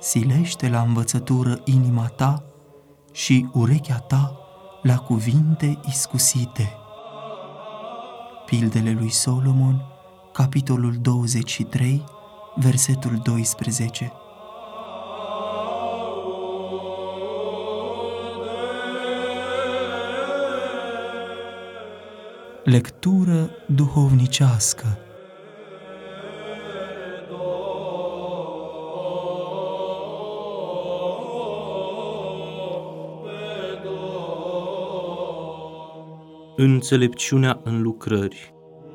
silește la învățătură inima ta și urechea ta la cuvinte iscusite. Pildele lui Solomon, capitolul 23, versetul 12. Lectură duhovnicească. Înțelepciunea în lucrări.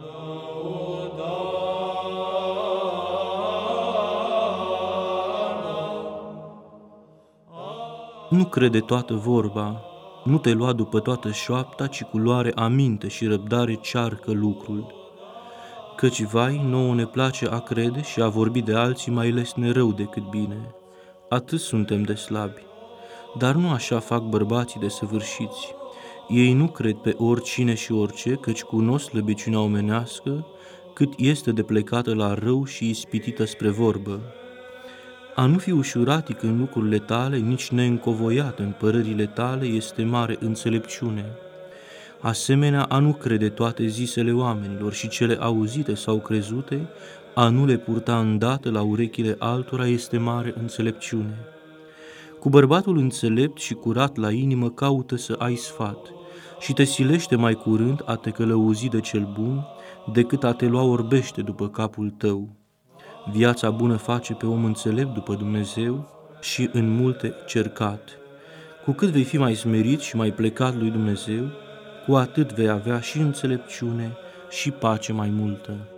Nu crede toată vorba, nu te lua după toată șoapta, ci cu luare aminte și răbdare cearcă lucrul. Căci, vai, nouă ne place a crede și a vorbi de alții mai lesne rău decât bine. Atât suntem de slabi, dar nu așa fac bărbații desăvârșiți. Ei nu cred pe oricine și orice, căci cunosc slăbiciunea omenească, cât este de plecată la rău și ispitită spre vorbă. A nu fi ușuratic în lucrurile tale, nici neîncovoiat în părările tale, este mare înțelepciune. Asemenea, a nu crede toate zisele oamenilor și cele auzite sau crezute, a nu le purta îndată la urechile altora, este mare înțelepciune. Cu bărbatul înțelept și curat la inimă caută să ai sfat și te silește mai curând a te călăuzi de cel bun decât a te lua orbește după capul tău. Viața bună face pe om înțelept după Dumnezeu și în multe cercat. Cu cât vei fi mai smerit și mai plecat lui Dumnezeu, cu atât vei avea și înțelepciune și pace mai multă.